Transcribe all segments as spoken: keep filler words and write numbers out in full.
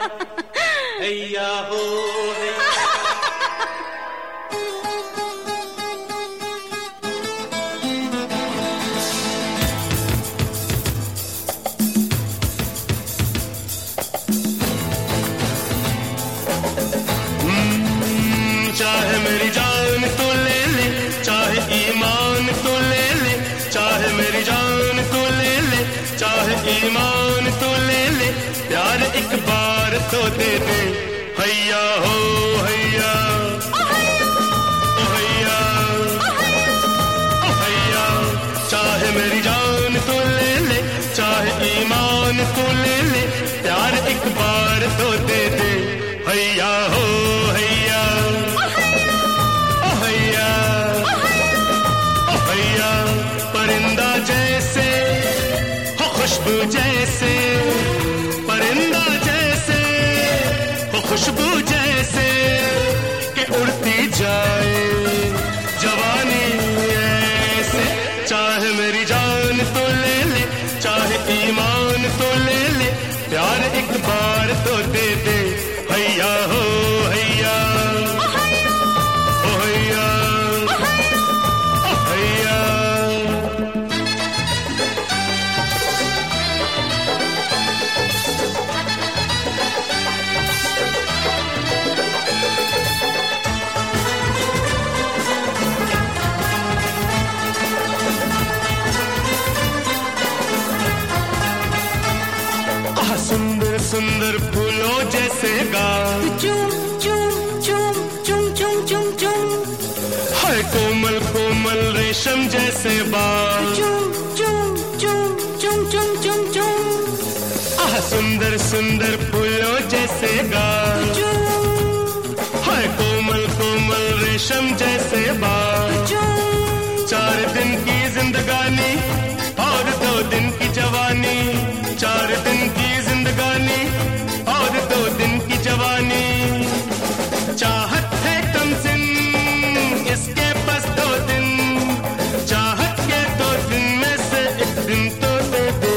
हैया हो हैया। चाहे मेरी जान तो ले ले, चाहे ईमान तो ले ले, चाहे मेरी जान तो ले ले, चाहे ईमान तो ले ले, प्यार एक बार तो दे दे। हैया हो हैया, ओ हैया, ओ हैया। चाहे मेरी जान तो ले ले, चाहे ईमान तो ले ले, प्यार एक बार तो दे दे। हैया हो हैया, ओ हैया, ओ हैया। परिंदा जैसे हो खुशबू जैसे, परिंदा जैसे हो खुशबू जैसे, कि उड़ती जाए जवानी ऐसे। चाहे मेरी जान तो ले ले, चाहे ईमान तो ले ले, प्यार एक बार तो दे दे। हैया हो हैया, ओ हैया, ओ हैया। आह सुंदर सुंदर फूलों जैसे गाल, चुम चुम चुम चुम चुम चुम चुम, हाय कोमल कोमल रेशम जैसे बाल, चुम चुम चुम चुम चुम चुम चुम, आह सुंदर सुंदर फूलों जैसे गाल, चुम हाय कोमल कोमल रेशम जैसे बाल। चुम। चार दिन की जिंदगानी और दो दिन की जवानी, चार दिन की जिंदगानी और दो दिन की जवानी। चाहत है कम सिन इसके बस दो दिन, चाहत के दो दिन में से एक दिन तो दे दे।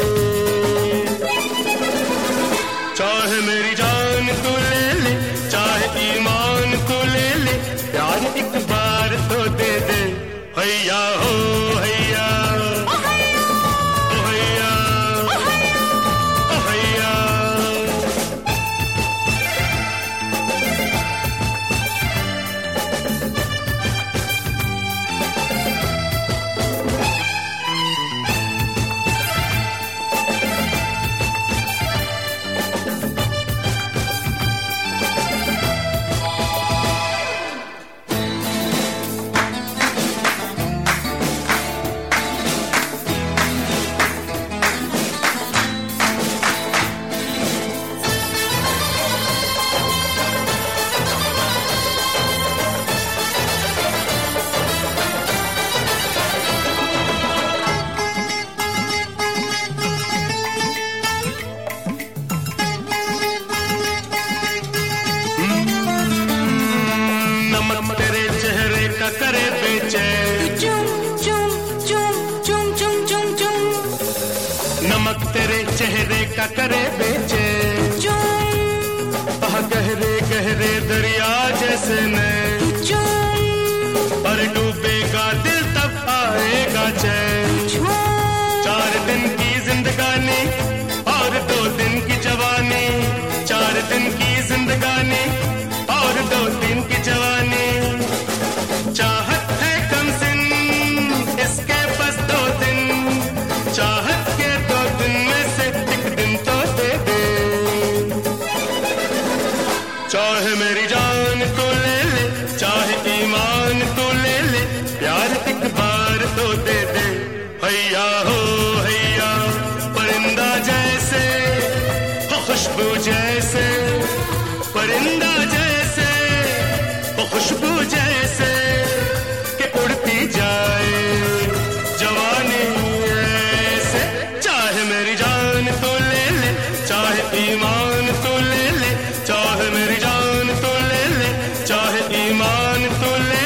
चाहे मेरी जान तू ले ले, चाहे ईमान तू ले ले, प्यार एक बार तो दे दे। हैया हो हैया, ओ हैया, ओ हैया। नमक तेरे चेहरे का करे बेचैन, चुम चुम चुम चुम चुम चुम चुम, नमक तेरे चेहरे का करे बेचैन। चुम आह गहरे गहरे दरिया जैसे नैन, चुम और डूबेगा दिल तब आएगा चैन। चुम। चार दिन की जिंदगानी और दो दिन की जवानी, चार दिन की जिंदगानी और दो दिन की जवानी। चाहत है कम सिन इसके बस दो दिन, चाहत के दो दिन में से एक दिन तो दे दे। चाहे मेरी जान तो ले ले, चाहे ईमान तो ले ले, प्यार एक बार तो दे दे। हैया हो हैया। परिंदा जैसे हो खुशबू जैसे, परिंदा जैसे हो खुशबू जैसे, कि उड़ती जाए जवानी ऐसे। चाहे मेरी जान तो ले ले, चाहे ईमान तो ले ले, चाहे मेरी जान तो ले ले, चाहे ईमान तो ले